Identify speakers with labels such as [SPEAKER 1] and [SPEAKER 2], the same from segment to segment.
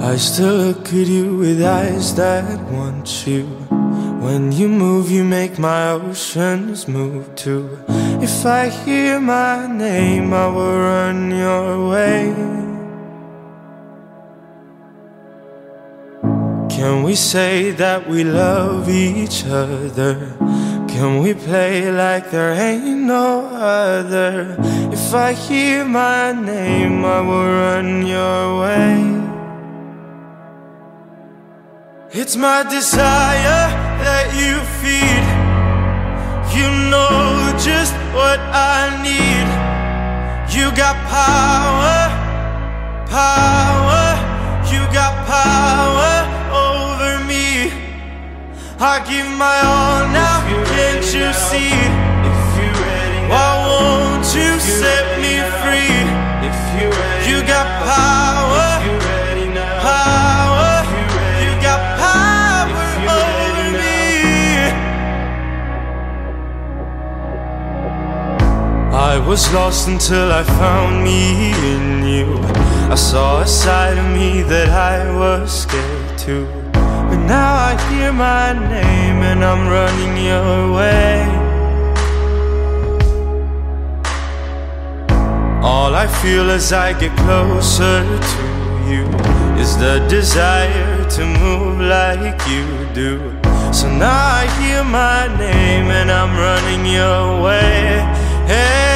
[SPEAKER 1] I still look at you with eyes that want you. When you move, you make my oceans move too. If I hear my name, I will run your way. Can we say that we love each other? Can we play like there ain't no other? If I hear my name, I will run your way. It's my desire that you feed. You know just what I need. You got power, power. You got power over me. I give my all now, can't you see? Why won't you set me free? You got power, power. You got power over me. I was lost until I found me in you. I saw a side of me that I was scared too. But now I hear my name and I'm running your way. All I feel as I get closer to you is the desire to move like you do. So now I hear my name and I'm running your way. Hey.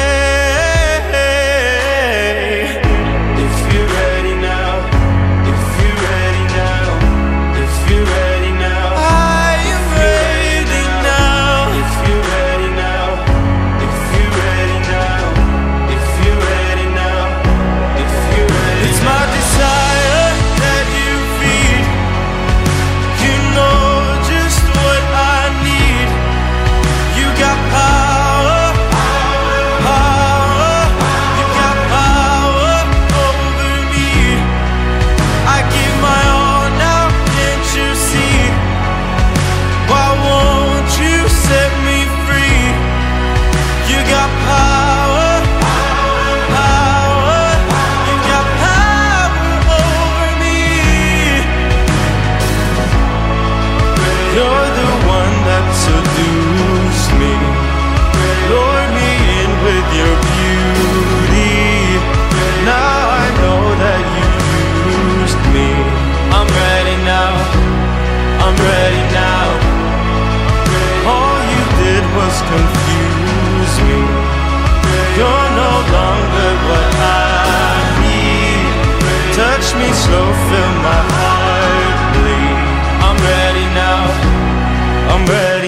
[SPEAKER 1] You're the one that seduced me, lured me in with your beauty. Now I know that you used me. I'm ready now, I'm ready now. All you did was confuse me. You're no longer what I need. Touch me slow, feel my heart bleed. I'm ready now, I'm ready.